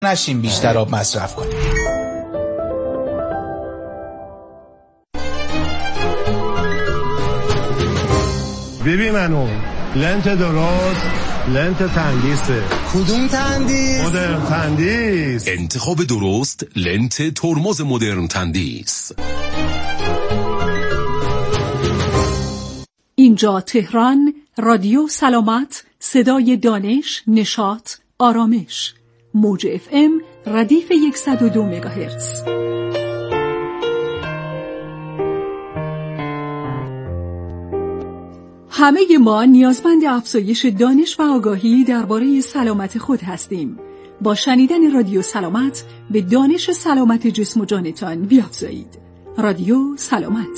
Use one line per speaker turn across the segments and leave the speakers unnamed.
نشیم بیشتر آب مصرف کنیم.
ببین منو لنت درست، لنت تندیسه.
کدوم تندیس؟
مدرن تندیس.
انتخاب درست لنت ترمز مدرن تندیس.
اینجا تهران، رادیو سلامت، صدای دانش، نشاط، آرامش. موج FM ردیف 102 مگاهرتز. همه ما نیازمند افزایش دانش و آگاهی درباره سلامت خود هستیم. با شنیدن رادیو سلامت به دانش سلامت جسم و جانتان بیافزایید. رادیو سلامت.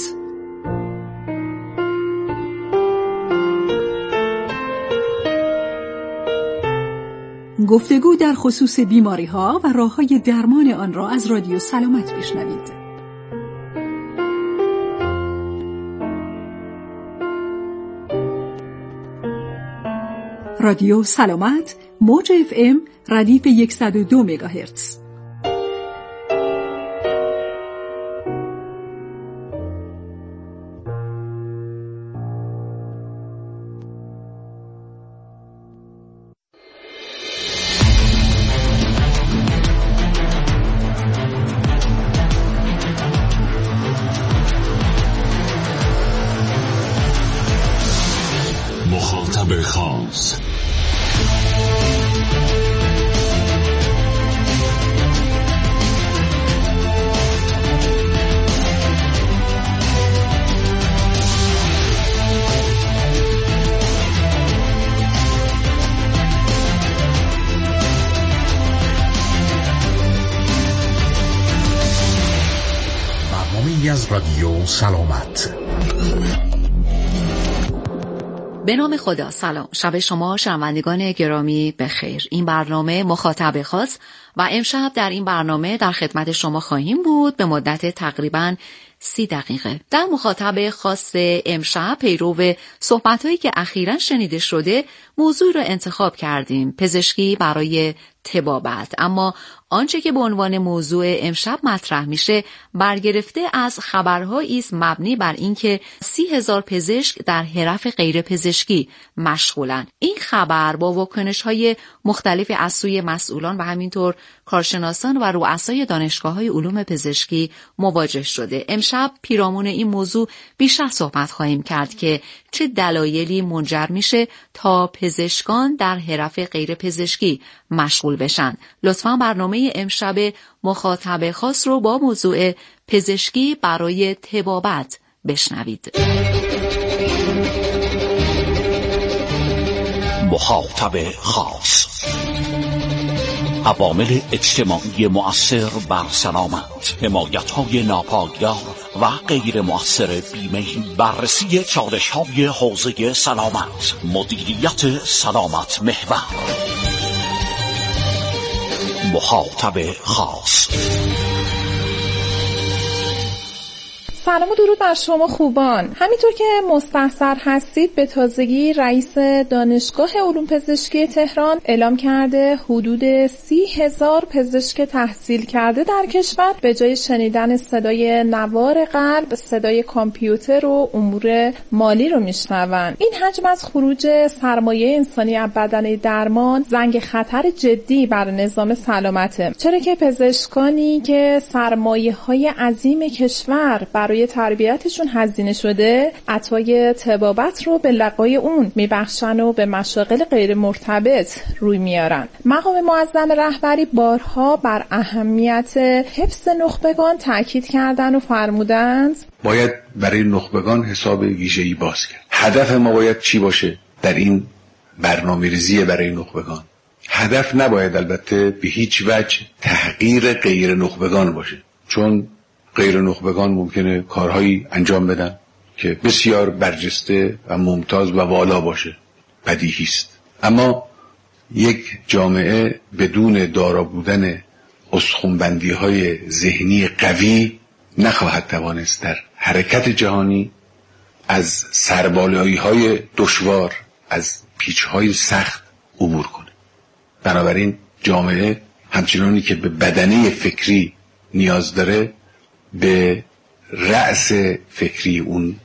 گفتگو در خصوص بیماری‌ها و راه‌های درمان آن را از رادیو سلامت بشنوید. رادیو سلامت، موج FM ردیف 102 مگاهرتز.
مخاطب خاص.
برنامه‌ای از رادیو سلامت.
به نام خدا. سلام، شب شما شنوندگان گرامی بخیر. این برنامه مخاطب خاص و امشب در این برنامه در خدمت شما خواهیم بود به مدت تقریباً 30 دقیقه. در مخاطب خاص امشب پیرو صحبت‌هایی که اخیراً شنیده شده موضوع را انتخاب کردیم: پزشکی برای طبابت. اما آنچه که به عنوان موضوع امشب مطرح میشه برگرفته از خبرهایی است مبنی بر اینکه 30,000 پزشک در حرف غیر پزشکی مشغولن. این خبر با واکنش‌های مختلفی از سوی مسئولان و همینطور کارشناسان و رؤسای دانشگاه‌های علوم پزشکی مواجه شده. امشب پیرامون این موضوع بیشتر صحبت خواهیم کرد که چه دلایلی منجر میشه تا پزشکان در حرف غیر پزشکی مشغول بشن. لطفاً برنامه امشب مخاطب خاص رو با موضوع پزشکی برای طبابت بشنوید.
مخاطب خاص. عوامل اجتماعی مؤثر بر سلامت، حمایت‌های ناپایدار و غیر مؤثر بیمه، بررسی چالش‌های حوزه سلامت، مدیریت سلامت محور. مخاطب خاص.
سلام و درود بر شما خوبان. همینطور که مستحضر هستید به تازگی رئیس دانشگاه علوم پزشکی تهران اعلام کرده حدود 30,000 پزشک تحصیل کرده در کشور به جای شنیدن صدای نوار قلب صدای کامپیوتر و امور مالی رو میشنون. این حجم از خروج سرمایه انسانی از بدنه درمان زنگ خطر جدی بر نظام سلامته، چرا که پزشکانی که سرمایه‌های عظیم کشور برای تربیتشون هزینه شده عطای طبابت رو به لقای اون میبخشن و به مشاغل غیر مرتبط روی میارن. مقام معظم رهبری بارها بر اهمیت حفظ نخبگان تاکید کردن و فرمودند
باید برای نخبگان حساب ویژه‌ای باز کرد. هدف ما باید چی باشه در این برنامه‌ریزی برای نخبگان؟ هدف نباید البته به هیچ وجه تحقیر غیر نخبگان باشه، چون غیر نخبگان ممکنه کارهایی انجام بدن که بسیار برجسته و ممتاز و والا باشه، بدیهی است. اما یک جامعه بدون دارا بودن استخوان‌بندی‌های ذهنی قوی نخواهد توانست در حرکت جهانی از سربالایی‌های دشوار، از پیچ‌های سخت عبور کنه. بنابراین جامعه همچنانی که به بدنه فکری نیاز داره، به رأس فکری، اون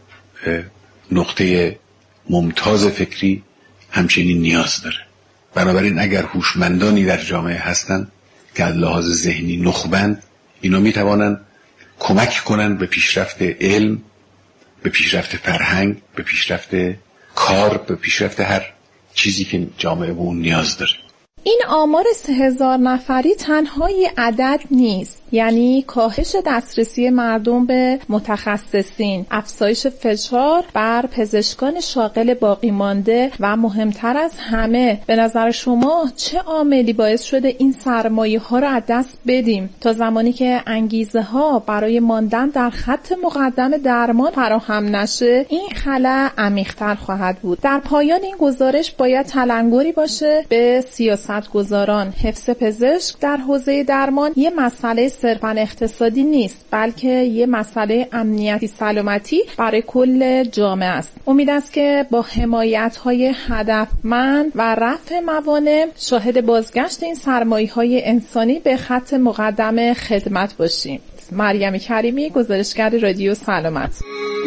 نقطه ممتاز فکری همچنین نیاز داره. بنابراین اگر هوشمندانی در جامعه هستن که از لحاظ ذهنی نخبند، اینا میتوانن کمک کنن به پیشرفت علم، به پیشرفت فرهنگ، به پیشرفت کار، به پیشرفت هر چیزی که جامعه به اون نیاز داره.
این آمار 3000 نفری تنها یه عدد نیست، یعنی کاهش دسترسی مردم به متخصصین، افزایش فشار بر پزشکان شاغل باقی مانده و مهمتر از همه، به نظر شما چه عاملی باعث شده این سرمایه ها رو از دست بدیم تا زمانی که انگیزه ها برای ماندن در خط مقدم درمان فراهم نشه این خلأ عمیق‌تر خواهد بود؟ در پایان این گزارش باید تلنگری باشه به سیاستگزاران. حفظ پزشک در حوزه درمان یه مسئله صرفاً اقتصادی نیست، بلکه یه مسئله امنیتی سلامتی برای کل جامعه است. امید است که با حمایت‌های هدفمند و رفع موانع شاهد بازگشت این سرمایه‌های انسانی به خط مقدم خدمت باشیم. مریم کریمی، گزارشگر رادیو سلامت.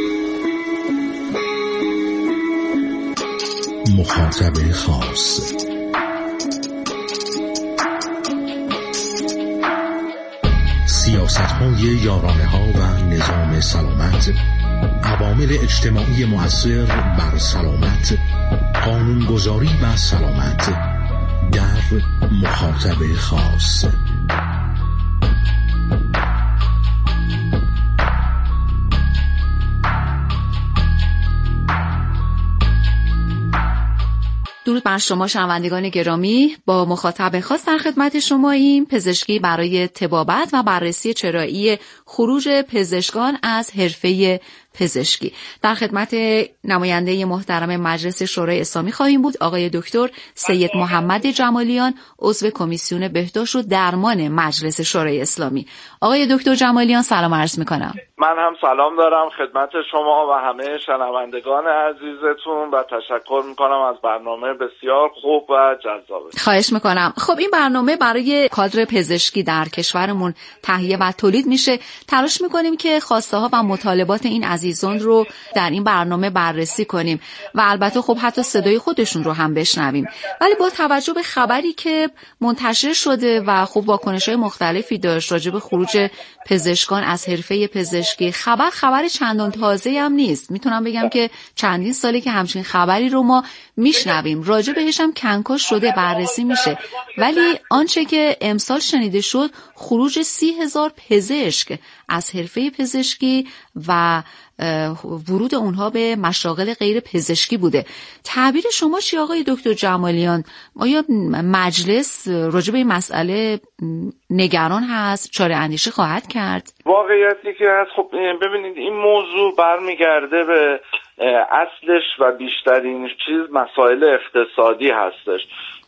مخاطب خاص. سیاست‌های یارانه‌ها و نظام سلامت، عوامل اجتماعی مؤثر بر سلامت، قانونگذاری و سلامت در مخاطب خاص.
درود بر شما شنوندگان گرامی، با مخاطب خاص در خدمت شماییم. پزشکی برای طبابت و بررسی چرایی خروج پزشکان از حرفه پزشکی. در خدمت نماینده محترم مجلس شورای اسلامی خواهیم بود، آقای دکتر سید محمد جمالیان، عضو کمیسیون بهداشت و درمان مجلس شورای اسلامی. آقای دکتر جمالیان سلام عرض میکنم.
من هم سلام دارم خدمت شما و همه شنوندگان عزیزتون و تشکر میکنم از برنامه بسیار خوب و جذاب.
خواهش میکنم. خب این برنامه برای کادر پزشکی در کشورمون تهیه و تولید میشه. تلاش میکنیم که خواسته ها و مطالبات این عزیزان رو در این برنامه بررسی کنیم و البته خب حتی صدای خودشون رو هم بشنویم. ولی با توجه به خبری که منتشر شده و خب واکنش‌های مختلفی داشت راجع به خروج پزشکان از حرفه پزشکی، خبر چندان تازه‌ای هم نیست. میتونم بگم که چندین ساله که همچین خبری رو ما میشنویم، راجع بهش هم کنکاش شده، بررسی میشه. ولی آنچه که امسال شنیده شد خروج 30,000 پزشک از حرفه پزشکی و ورود اونها به مشاغل غیر پزشکی بوده. تعبیر شما چی آقای دکتر جمالیان؟ آیا مجلس راجع به این مسئله نگران هست؟ چاره اندیشه خواهد کرد؟
واقعیتی که هست، خب ببینید این موضوع برمیگرده به اصلش و بیشترین چیز مسائل اقتصادی هستش.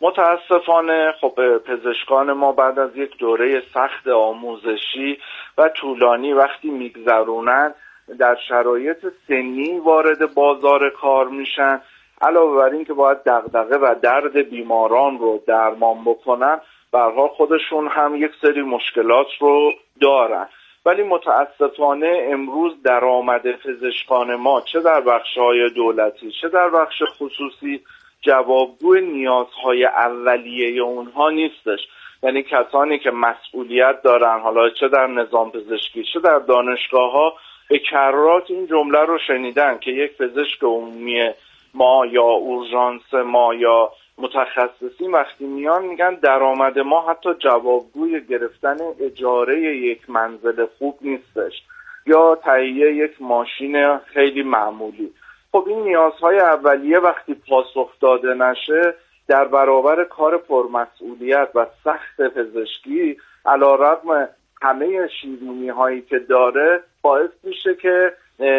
متاسفانه خب پزشکان ما بعد از یک دوره سخت آموزشی و طولانی وقتی میگذرونن در شرایط سنی وارد بازار کار میشن، علاوه بر این که باید دغدغه و درد بیماران رو درمان بکنن، به هر حال خودشون هم یک سری مشکلات رو دارن. ولی متاسفانه امروز درآمد پزشکان ما چه در بخش‌های دولتی چه در بخش خصوصی جوابگوی نیازهای اولیه اونها نیستش. یعنی کسانی که مسئولیت دارن، حالا چه در نظام پزشکی چه در دانشگاه‌ها، به کرات این جمله رو شنیدن که یک پزشک عمومی ما یا اورژانس ما یا متخصصین وقتی میان میگن درآمد ما حتی جوابگوی گرفتن اجاره یک منزل خوب نیستش یا تهیه یک ماشین خیلی معمولی. خب این نیازهای اولیه وقتی پاسخ داده نشه در برابر کار پرمسئولیت و سخت پزشکی، علی‌رغم همه شیرینی هایی که داره، باعث میشه که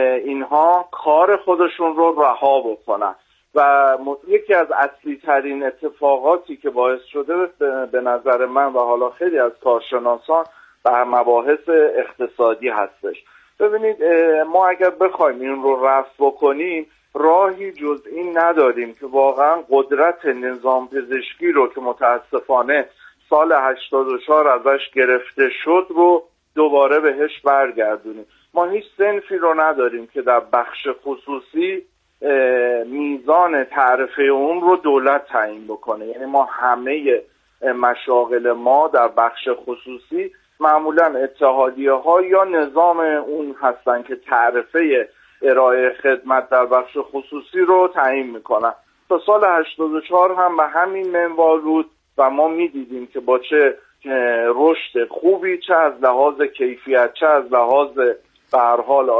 اینها کار خودشون رو رها بکنن. و یکی از اصلی ترین اتفاقاتی که باعث شده به نظر من و حالا خیلی از کارشناسان به مباحث اقتصادی هستش. ببینید ما اگر بخوایم این رو رفع بکنیم راهی جز این نداریم که واقعا قدرت نظام پزشکی رو که متاسفانه سال 84 ازش گرفته شد رو دوباره بهش برگردونیم. ما هیچ صنفی رو نداریم که در بخش خصوصی میزان تعرفه اون رو دولت تعیین بکنه. یعنی ما همه مشاغل ما در بخش خصوصی معمولا اتحادیه ها یا نظام اون هستن که تعرفه ارائه خدمت در بخش خصوصی رو تعیین میکنن. تا سال 84 هم به همین منوال بود و ما میدیدیم که با چه رشد خوبی، چه از لحاظ کیفیت چه از لحاظ به هر حال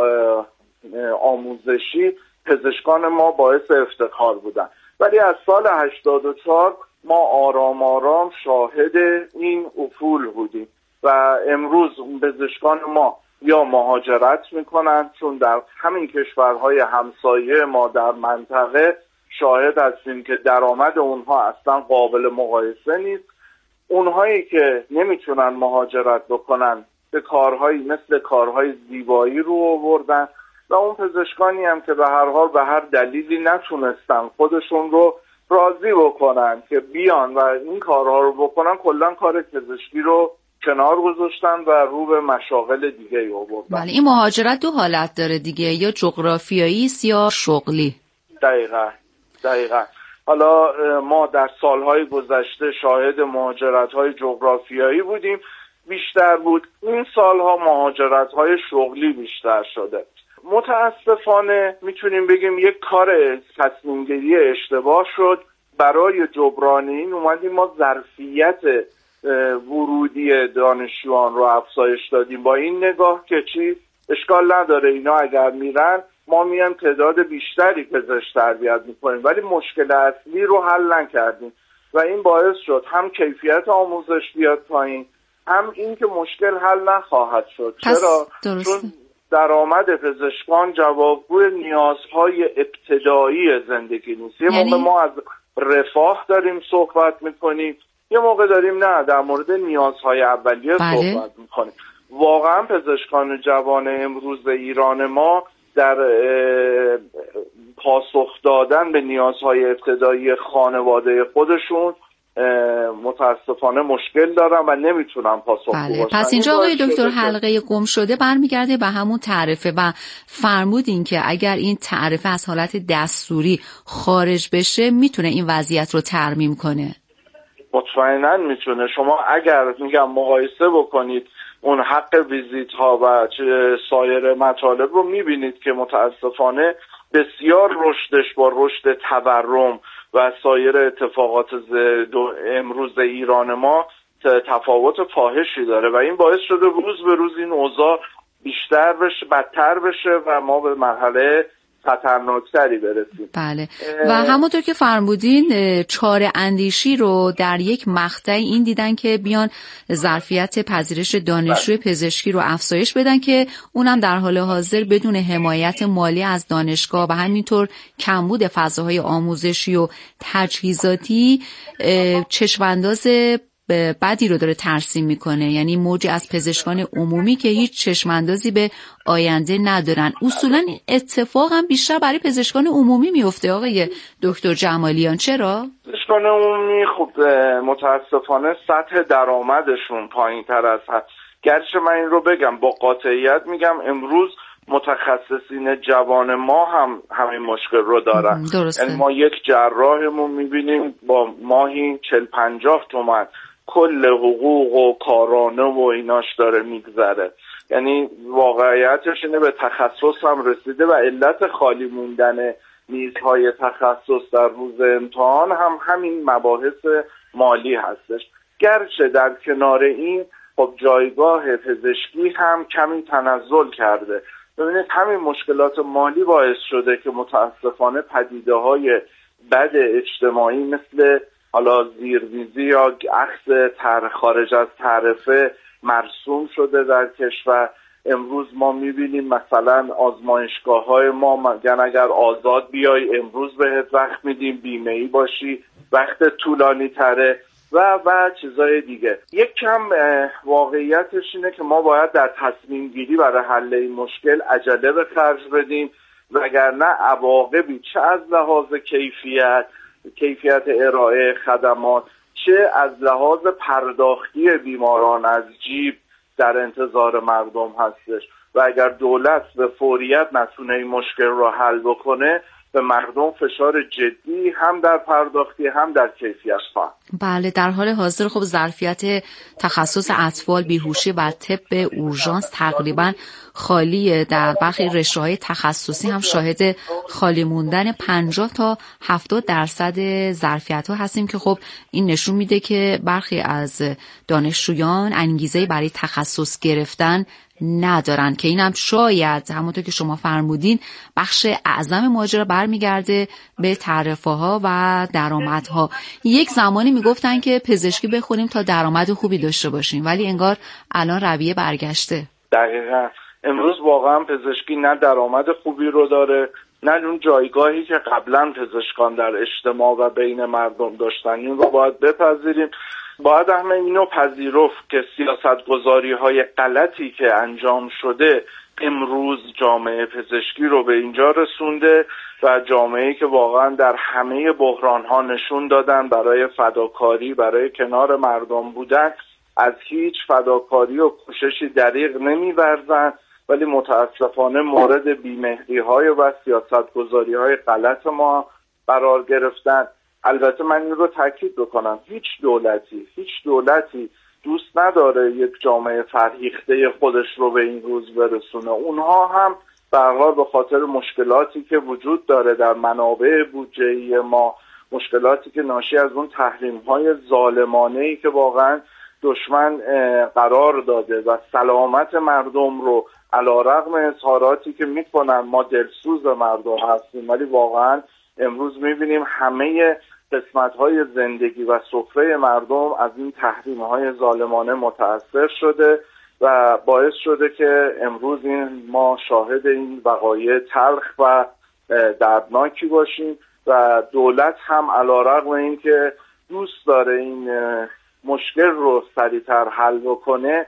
آموزشی، پزشکان ما باعث افتخار بودن. ولی از سال 84 ما آرام آرام شاهد این افول بودیم و امروز پزشکان ما یا مهاجرت میکنن، چون در همین کشورهای همسایه ما در منطقه شاهد هستیم که درآمد اونها اصلا قابل مقایسه نیست. اونهایی که نمیتونن مهاجرت بکنن به کارهایی مثل کارهای زیبایی رو آوردن و اون پزشکانی هم که به هر حال به هر دلیلی نتونستن خودشون رو راضی بکنن که بیان و این کارها رو بکنن، کلا کار پزشکی رو کنار گذاشتن و رو به مشاغل دیگه آوردن.
بله، این مهاجرت دو حالت داره دیگه، یا جغرافیایی یا شغلی.
دقیقاً. حالا ما در سالهای گذشته شاهد مهاجرت‌های جغرافیایی بودیم، بیشتر بود. این سالها مهاجرت‌های شغلی بیشتر شده. متاسفانه میتونیم بگیم یک کار تصمیم‌گیری اشتباه شد. برای جبران این اومدیم ما ظرفیت ورودی دانشجویان رو افزایش دادیم با این نگاه که چی؟ اشکال نداره اینا اگر میرن ما میایم تعداد بیشتری پزشک تربیت میکنیم، ولی مشکل اصلی رو حل نکردیم و این باعث شد هم کیفیت آموزش بیاد پایین، هم این که مشکل حل نخواهد شد. چرا؟ چون درآمد پزشکان جوابگوی نیازهای ابتدایی زندگی نیست. یه موقع ما از رفاه داریم صحبت میکنیم، یه موقع داریم نه در مورد نیازهای اولیه صحبت میکنیم. واقعا پزشکان جوان امروز ایران ما در پاسخ دادن به نیازهای ابتدایی خانواده خودشون متاسفانه مشکل دارن و نمیتونن پاسخگو باشن.
پس اینجا آقای دکتر حلقه گم شده برمیگرده به همون تعرفه و فرمودین که اگر این تعرفه از حالت دستوری خارج بشه میتونه این وضعیت رو ترمیم کنه.
مطمئناً میتونه. شما اگر میگم مقایسه بکنید اون حق ویزیت ها و سایر مطالب رو میبینید که متاسفانه بسیار رشدش با رشد تورم و سایر اتفاقات امروز ایران ما تفاوت فاحشی داره و این باعث شده روز به روز این اوضاع بیشتر بشه، بدتر بشه و ما به مرحله خطرناکتری برسیم.
بله و همونطور که فرمودین چاره اندیشی رو در یک مقطعی این دیدن که بیان ظرفیت پذیرش دانشجوی پزشکی رو افزایش بدن که اونم در حال حاضر بدون حمایت مالی از دانشگاه و همینطور کمبود فضاهای آموزشی و تجهیزاتی چشمانداز بدی رو داره ترسیم میکنه. یعنی موجی از پزشکان عمومی که هیچ چشماندازی به آینده ندارن. اصولا اتفاق هم بیشتر برای پزشکان عمومی میفته آقای دکتر جمالیان. چرا؟
پزشکان عمومی خب متاسفانه سطح درآمدشون پایین تر از حد. گرچه من این رو بگم با قاطعیت میگم امروز متخصصین جوان ما هم همین مشکل رو دارن. یعنی ما یک جراحمون میبینیم با ماهی 40-50 تومن کل حقوق و کارانه و ایناش داره میگذره. یعنی واقعیتش اینه به تخصص هم رسیده و علت خالی موندن میزهای تخصص در روز امتحان هم همین مباحث مالی هستش. گرچه در کنار این خب جایگاه پزشکی هم کمی تنزل کرده. ببینید همین مشکلات مالی باعث شده که متاسفانه پدیده‌های بد اجتماعی مثل حالا زیرریزی یا اخذ خارج از تعرفه مرسوم شده در کشور. امروز ما می‌بینیم مثلا آزمایشگاه‌های ما میگن اگر آزاد بیای امروز بهت وقت میدیم، بیمه‌ای باشی، وقت طولانی تره و چیزای دیگه. یک کم واقعیتش اینه که ما باید در تصمیم گیری برای حل این مشکل عجله به خرج بدیم وگرنه عواقبی چه از لحاظ کیفیت ارائه خدمات، چه از لحاظ پرداختی بیماران از جیب در انتظار مردم هستش و اگر دولت به فوریت نتونه این مشکل رو حل بکنه به مردم فشار جدی هم در پرداختی هم در کیفیت خواهد.
بله، در حال حاضر خب ظرفیت تخصص اطفال، بیهوشی و طب اورژانس تقریبا خالیه. در برخی رشته‌های تخصصی هم شاهد خالی موندن 50 تا 70% ظرفیت‌ها هستیم که خب این نشون میده که برخی از دانشجویان انگیزه برای تخصص گرفتن ندارن که اینم شاید همونطور که شما فرمودین بخش اعظم ماجرا برمیگرده به تعرفه‌ها و درآمدها. یک زمانی میگفتن که پزشکی بخونیم تا درآمد خوبی داشته باشیم، ولی انگار الان رویه برگشته.
دقیقاً امروز واقعا پزشکی نه درآمد خوبی رو داره، نه اون جایگاهی که قبلا پزشکان در اجتماع و بین مردم داشتن. این رو باید بپذیریم. باید همه اینو پذیرفت که سیاستگذاری‌های غلطی که انجام شده امروز جامعه پزشکی رو به اینجا رسونده و جامعه‌ای که واقعا در همه بحران‌ها نشون دادن برای فداکاری، برای کنار مردم بودن، از هیچ فداکاری و کوششی دریغ نمی‌ورزن، ولی متاسفانه مورد بی‌مهری‌های و سیاستگذاری‌های غلط ما قرار گرفتن. البته من این رو تاکید بکنم، هیچ دولتی دوست نداره یک جامعه فرهیخته خودش رو به این روز برسونه. اونها هم به هر حال به خاطر مشکلاتی که وجود داره در منابع بودجه‌ای ما، مشکلاتی که ناشی از اون تحریم‌های ظالمانه‌ای که واقعا دشمن قرار داده و سلامت مردم رو علیرغم اظهاراتی که میکنن ما دلسوز مردم هستیم، ولی واقعا امروز میبینیم همه قسمت‌های زندگی و سفره مردم از این تحریم‌های ظالمانه متأثر شده و باعث شده که امروز ما شاهد این وقایع تلخ و دردناکی باشیم و دولت هم علیرغم اینکه دوست داره این مشکل رو سریعتر حل بکنه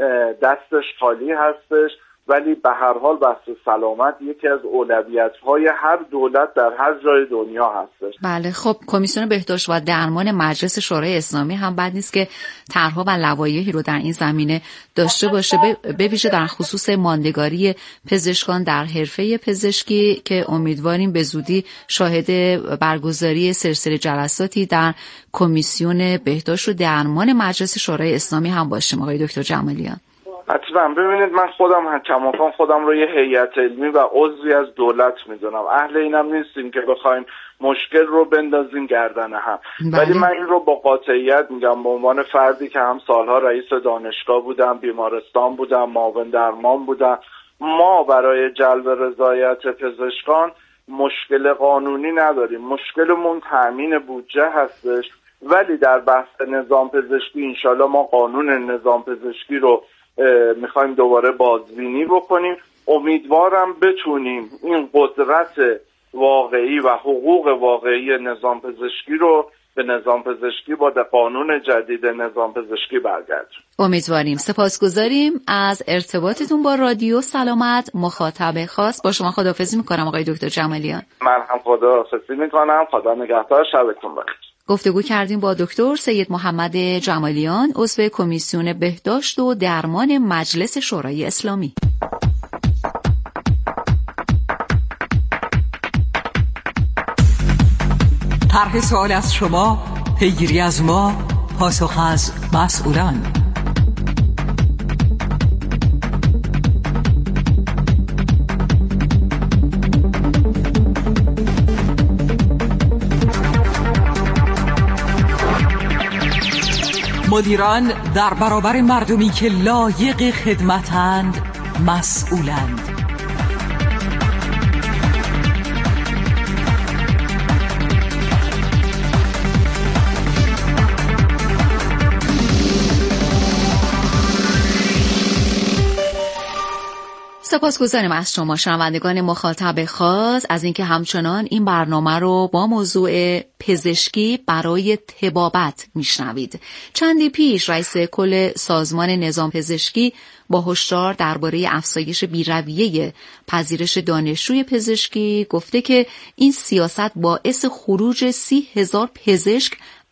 دستش خالی هستش، ولی به هر حال بحث سلامت یکی از اولویت‌های هر دولت در هر جای دنیا هستش.
بله، خب کمیسیون بهداشت و درمان مجلس شورای اسلامی هم بد نیست که طرح‌ها و لوایحی رو در این زمینه داشته باشه، به ویژه در خصوص ماندگاری پزشکان در حرفه پزشکی که امیدواریم به زودی شاهد برگزاری سلسله جلساتی در کمیسیون بهداشت و درمان مجلس شورای اسلامی هم باشیم. آقای دکتر جمالیان.
حتما. ببینید من خودم رو یه هیئت علمی و عضوی از دولت میدونم. اهل اینم نیستیم که بخوایم مشکل رو بندازیم گردن هم. ولی من این رو با قاطعیت میگم به عنوان فردی که هم سالها رئیس دانشگاه بودم، بیمارستان بودم، معاون درمان بودم. ما برای جلب رضایت پزشکان مشکل قانونی نداریم. مشکلمون تامین بودجه هستش. ولی در بحث نظام پزشکی انشالله ما قانون نظام پزشکی رو میخوایم دوباره بازبینی بکنیم. امیدوارم بتونیم این قدرت واقعی و حقوق واقعی نظام پزشکی رو به نظام پزشکی با قانون جدید نظام پزشکی برگردیم.
امیدواریم. سپاسگزاریم از ارتباطتون با رادیو سلامت. مخاطب خاص با شما خداحافظی میکنم آقای دکتر جمالیان.
من هم خداحافظی میکنم. خدا نگهدار. شبتون بخیر.
گفتگو کردیم با دکتر سید محمد جمالیان، عضو کمیسیون بهداشت و درمان مجلس شورای اسلامی.
طرح سوال از شما، پیگیری از ما، پاسخ از مسئولان. مدیران در برابر مردمی که لایق خدمتند مسئولند.
سپاسگزاریم از شما شنوندگان مخاطب خاص از اینکه همچنان این برنامه رو با موضوع پزشکی برای طبابت میشنوید. چندی پیش رئیس کل سازمان نظام پزشکی با هشدار درباره افزایش بی‌رویه پذیرش دانشجوی پزشکی گفته که این سیاست باعث خروج 30,000 پزشک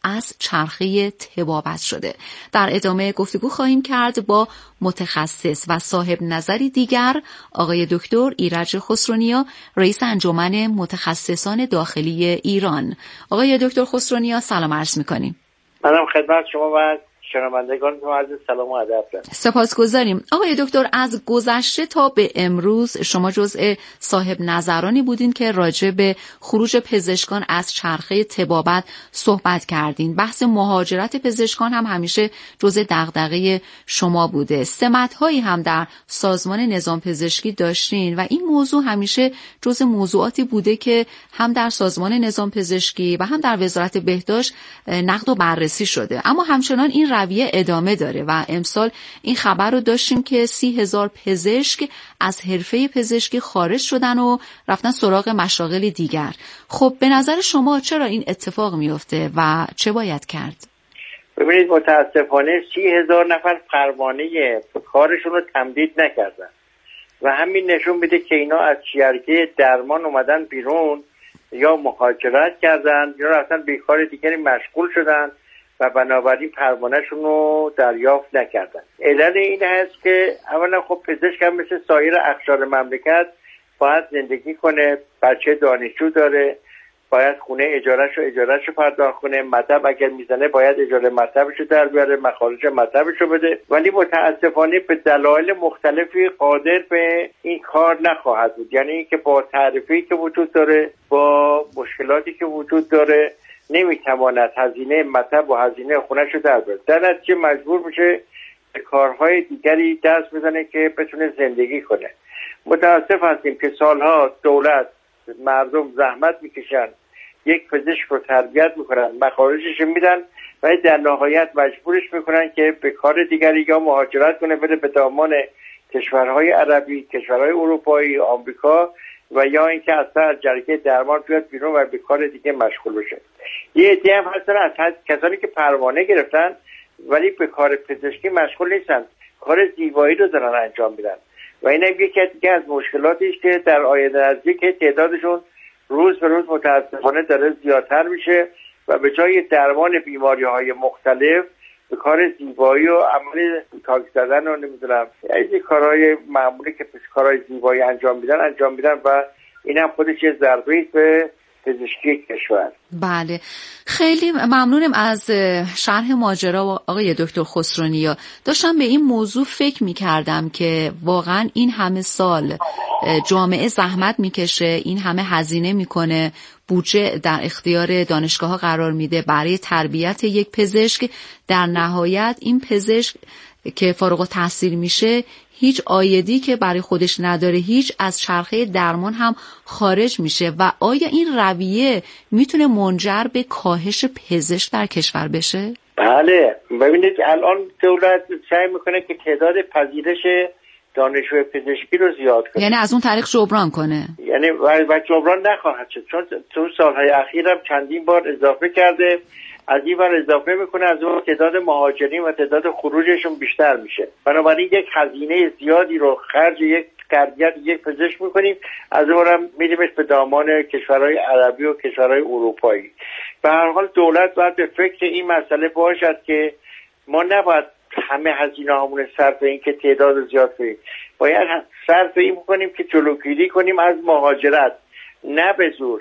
از چرخه طبابت شده. در ادامه گفتگو خواهیم کرد با متخصص و صاحب نظری دیگر، آقای دکتر ایرج خسرونیا، رئیس انجمن متخصصان داخلی ایران. آقای دکتر خسرونیا سلام عرض می‌کنیم.
منم خدمت شما و شنوندگان عزیز سلام و ادب دارم.
سپاسگزاریم. آقای دکتر، از گذشته تا به امروز شما جزء صاحب نظرانی بودین که راجع به خروج پزشکان از چرخه طبابت صحبت کردین. بحث مهاجرت پزشکان هم همیشه جزء دغدغه شما بوده. سمت‌هایی هم در سازمان نظام پزشکی داشتین و این موضوع همیشه جزء موضوعاتی بوده که هم در سازمان نظام پزشکی و هم در وزارت بهداشت نقد و بررسی شده. اما همچنان این رویه ادامه داره و امسال این خبر رو داشتیم که 30,000 پزشک از حرفه پزشکی خارج شدن و رفتن سراغ مشاغل دیگر. خب به نظر شما چرا این اتفاق میفته و چه باید کرد؟
ببینید متاسفانه 30,000 نفر پروانه کارشون رو تمدید نکردن و همین نشون میده که اینا از شیرگه درمان اومدن بیرون یا مهاجرت کردن یا رفتن به کار دیگری مشغول شدن و بنابراین پروانه‌شون رو دریافت نکردن. علت این هست که اولا خب پزشک هم مثل سایر اقشار مملکت باید زندگی کنه، بچه دانشجو داره، باید خونه اجارهشو پرداخت کنه، مطب اگر میزنه باید اجاره مطبشو در بیاره، مخارج مطبشو بده، ولی متاسفانه به دلایل مختلفی قادر به این کار نخواهد بود. یعنی اینکه با تعرفه‌ای که وجود داره، با مشکلاتی که وجود داره، نمیتواند هزینه مطب و هزینه خونه‌ش رو در بیاره. در نتیجه مجبور میشه به کارهای دیگری دست بزنه که بتونه زندگی کنه. متاسف هستیم که سالها دولت، مردم زحمت میکشن، یک پزشک رو تربیت میکنن، مخارجش میدن و در نهایت مجبورش میکنن که به کار دیگری یا مهاجرت کنه، بره به دامان کشورهای عربی، کشورهای اروپایی، آمریکا و یا اینکه اصلا از جریکه درمان بیاد بیرون و به کار دیگه مشغول بشه. یه عده هم هستن از کسانی که پروانه گرفتن ولی به کار پزشکی مشغول نیستن، کار زیبایی رو دارن انجام میدن و این هم یکی دیگه از مشکلاتی است که در آینده نزدیک تعدادشون روز به روز متاسفانه داره زیادتر میشه و به جای درمان بیماری‌های مختلف به کار زیبایی و عمل تاک زدن و نمیدونم این کارهای معمولی که کارهای زیبایی انجام میدن و این هم خودش یه ضربه به پزشکی کشور.
بله، خیلی ممنونم از شرح ماجرا آقای دکتر خسرونیا. داشتم به این موضوع فکر می‌کردم که واقعا این همه سال جامعه زحمت میکشه، این همه هزینه میکنه، بودجه در اختیار دانشگاه‌ها قرار میده برای تربیت یک پزشک، در نهایت این پزشک که فارغ التحصیل میشه هیچ عایدی که برای خودش نداره، هیچ از چرخه درمان هم خارج میشه و آیا این رویه میتونه منجر به کاهش پزشک در کشور بشه؟
بله، ببینید الان دولت سعی میکنه که تعداد پذیرش دانشجوی پزشکی رو زیاد کنه،
یعنی از اون طریق جبران کنه،
یعنی و جبران نخواهد شد چون تو سالهای اخیر هم چندین بار اضافه کرده، از این ور اضافه میکنه، از اون تعداد مهاجرین و تعداد خروجشون بیشتر میشه. بنابراین یک هزینه زیادی رو خرج یک تربیت یک پزشک میکنیم، از اونم میدیمش به دامان کشورهای عربی و کشورهای اروپایی. به هر حال دولت باید به فکر این مسئله باشد که ما نباید همه هزینه هامون صرف این که تعداد زیاد کنیم، باید صرف این کنیم که جلوگیری کنیم از مهاجرت، نه به زور،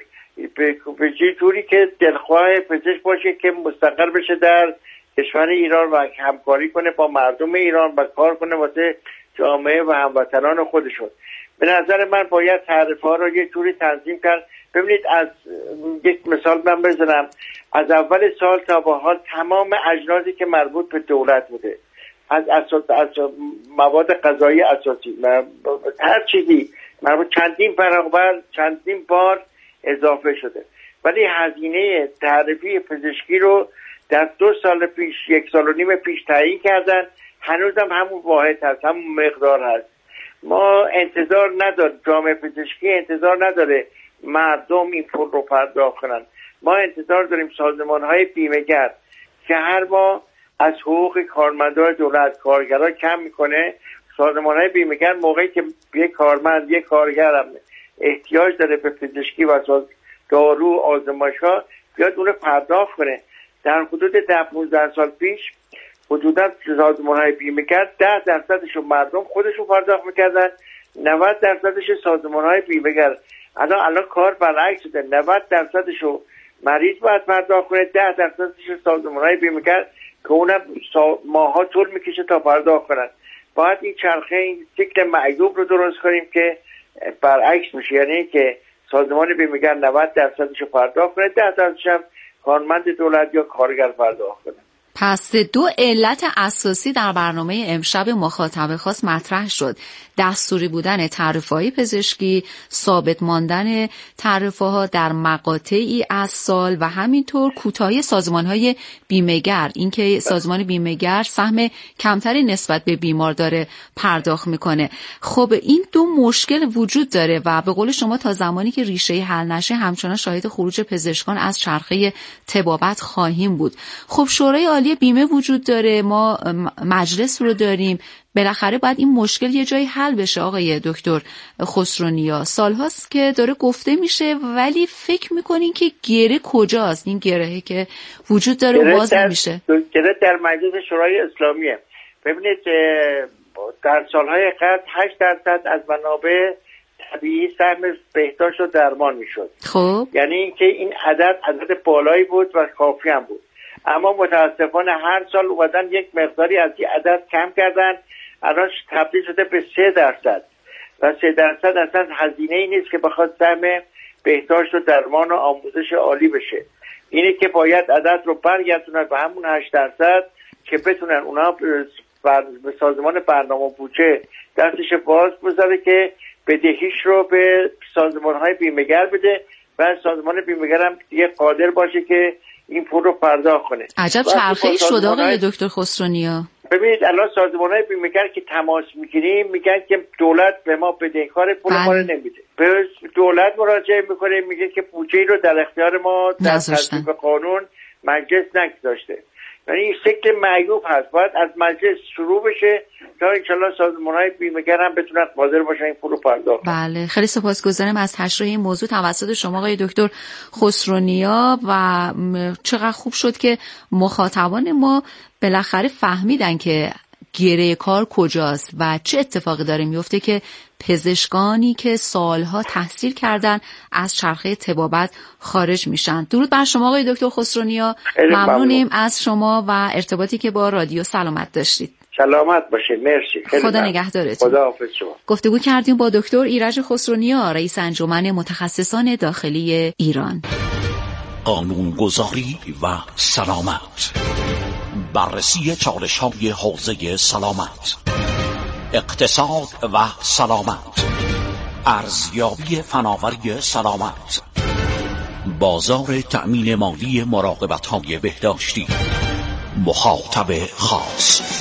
به جوری که دلخواه پزشک باشه که مستقر بشه در کشور ایران و همکاری کنه با مردم ایران و کار کنه واسه جامعه و هموطنان خودشون. به نظر من باید تعرفه ها رو یه جوری تنظیم کرد. ببینید، از یک مثال من بزنم، از اول سال تا به حال تمام اجناسی که مربوط به دولت بوده، از مواد غذایی اساسی، هر چیزی مربوط چندین بار اضافه شده، ولی هزینه تعرفی پزشکی رو در 2 سال پیش، 1.5 سال پیش تعیین کردن، هنوزم همون واحد هست، همون مقدار هست. ما انتظار نداریم، جامعه پزشکی انتظار نداره مردم این پول رو پرداخت کنن. ما انتظار داریم سازمان‌های بیمه‌گر که هر ماه از حقوق کارمندان دولت کارگرها کم میکنه، سازمان‌های بیمه‌گر موقعی که یک کارمند، یک کارگر احتیاج داره به پزشکی و دارو، آزمایشگاه، بیاد اون رو پرداخت کنه. در حدود 10-15 سال پیش حدودا سازمان‌های بیمه‌گر 10% مردم خودشون پرداخت می‌کردن، 90% سازمان‌های بیمه‌گر. الان کار برعکس شده، 90% مریض باید پرداخت کنه، 10% سازمان‌های بیمه‌گر که اونم ماها طول میکشه تا پرداخت کنن. باید این چرخه، این سیکل معیوب رو درست کنیم که برعکس میشه، یعنی که سازمان بیمه‌گر 90% پرداخت کنه، 10% هم کارمند دولت یا کارگر پرداخت کنه.
پس دو علت اساسی در برنامه امشب مخاطب خاص مطرح شد: دستوری بودن تعرفه‌های پزشکی، ثابت ماندن تعرفه‌ها در مقاطعی از سال و همینطور کوتاهی سازمان‌های بیمه‌گر، اینکه سازمان بیمه‌گر سهم کمتری نسبت به بیمار داره پرداخت میکنه. خب این دو مشکل وجود داره و به قول شما تا زمانی که ریشه حل نشه همچنان شاهد خروج پزشکان از چرخه طبابت خواهیم بود. خب شورای عالی بیمه وجود داره، ما مجلس رو داریم، بالاخره باید این مشکل یه جایی حل بشه. آقای دکتر خسرونیا، سالهاست که داره گفته میشه ولی فکر میکنین که گره کجاست؟ این گرهی که وجود داره باز نمیشه.
گره در مجلس شورای اسلامیه. ببینید در سالهای قبل 8% از منابع طبیعی سهم بهداشت و درمان میشد.
خب
یعنی اینکه این عدد بالایی بود و کافی هم بود، اما متاسفانه هر سال اومدن یک مقداری از این عدد کم کردن، الان تبدیل شده به 3% و 3% اصلا هزینه‌ای نیست که بخواد سهم بهداشت و درمان و آموزش عالی بشه. اینه که باید عدد رو برگردونن به همون 8% که بتونن اونا به سازمان برنامه بودجه دستش باز بذاره که بدهیش رو به سازمان‌های بیمه‌گر بده و سازمان بیمه‌گر هم دیگه قادر باشه که این پول رو پرداخت کنه.
عجب چرخه‌ای شد آقای دکتر خسرونیا.
ببینید الان سازمان‌های بیمه‌گر که تماس می‌گیریم میگن که دولت به ما بدهکار پول ما رو نمیده. به دولت مراجعه می‌کنه میگه که بودجه رو در اختیار ما در تصویب قانون مجلس نگذاشته. یعنی این شکل معیوب هست، باید از مجلس شروع بشه تا انشالله سازمان‌های بیمه‌گر هم بتونن قادر باشن این پول رو پرداخت.
بله، خیلی سپاسگزارم از تشریح این موضوع توسط شما آقای دکتر خسرونیا و چقدر خوب شد که مخاطبان ما بالاخره فهمیدن که گره کار کجاست و چه اتفاقی داره میفته که پزشکانی که سالها تحصیل کردن از چرخه طبابت خارج میشن. درود بر شما آقای دکتر خسرونیا، ممنونیم از شما و ارتباطی که با رادیو سلامت داشتید.
سلامت باشید، مرسی.
خدا نگهدارتون.
خدا حافظ شما.
گفتگو کردیم با دکتر ایرج خسرونیا، رئیس انجمن متخصصان داخلی ایران.
قانونگذاری و سلامت، بررسی چالش‌های حوزه سلامت، اقتصاد و سلامت، ارزیابی فناوری سلامت، بازار تأمین مالی مراقبت‌های بهداشتی، مخاطب خاص.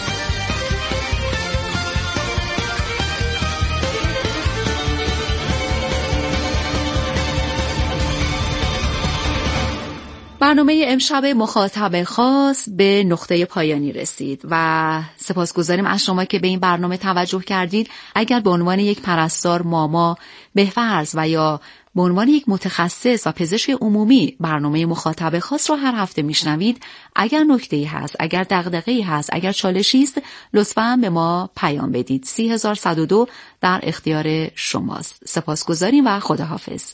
برنامه امشب مخاطب خاص به نقطه پایانی رسید و سپاسگزاریم از شما که به این برنامه توجه کردید. اگر به عنوان یک پرستار، ماما، بهفرض و یا به عنوان یک متخصص و پزشک عمومی برنامه مخاطب خاص رو هر هفته میشنوید، اگر نکته‌ای هست، اگر دغدغه‌ای هست، اگر چالشی است، لطفاً به ما پیام بدید. 3102 در اختیار شماست. سپاسگزاریم و خداحافظ.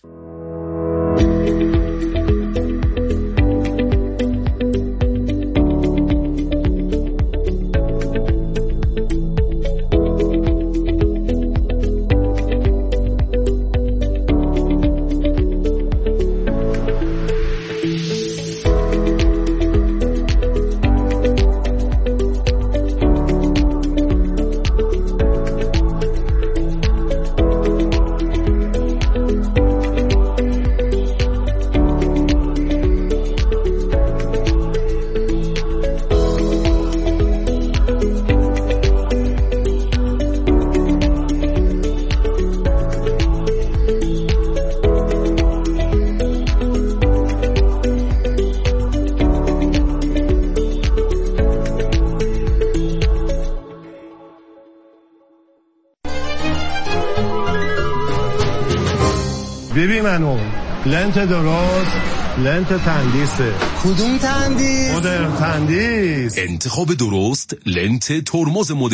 ببین منو لنت درست لنت تندیسه.
کدوم تندیس؟
مدرن تندیس.
انتخاب درست لنت ترمز مدرن